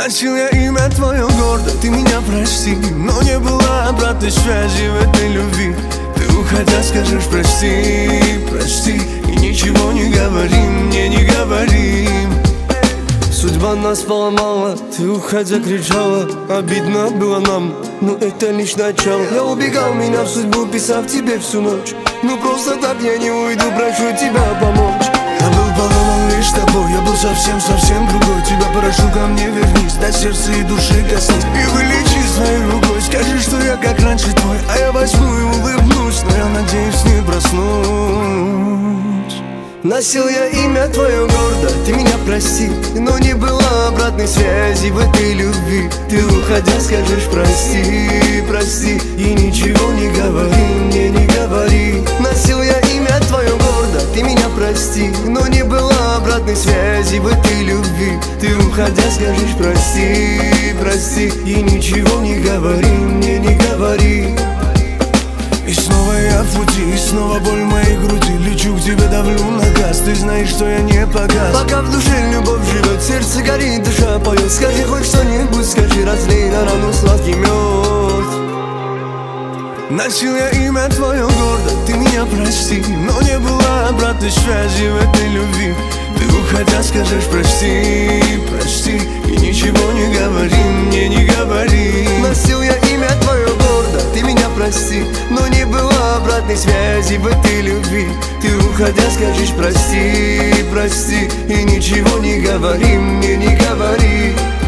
Носил я имя твое гордо, ты меня прости, но не было обратной связи в этой любви. Ты уходя скажешь прости, прости, и ничего не говори мне, не говори. Судьба нас поломала, ты уходя кричала, обидно было нам, но это лишь начало. Я убегал, меня в судьбу, писав тебе всю ночь. Ну просто так я не уйду, прошу тебя помочь. Я был поломан лишь тобой, я был совсем другой. Тебя прошу, ко мне вернись, до сердца и души коснись и вылечи своей рукой. Скажи, что я как раньше твой, а я возьму и улыбнусь, но я надеюсь не проснусь. Носил я имя твое гордо, ты меня прости, но не было обратной связи в этой любви. Ты уходя скажешь прости, прости, и ничего не говори мне, не говори. Носил я имя твое гордо, ты меня прости, но не было обратной связи в этой любви. Ты уходя скажешь прости, прости, и ничего не говори мне, не говори. И снова я в пути, и снова боль в моей груди. Лечу к тебе, давлю на газ, ты знаешь, что я не погас. Пока в душе любовь живет, сердце горит, душа поет. Скажи хоть что-нибудь, скажи, разлей на рану сладкий мед. Носил я имя твое гордо, ты меня прости, но не было обратной связи в этой любви. Ты уходя скажешь прости, прости, и ничего не говори мне, не говори. Носил я имя твое гордо, ты меня прости, но не было обратной связи в этой любви. Ты уходя скажешь прости, прости, и ничего не говори мне, не говори.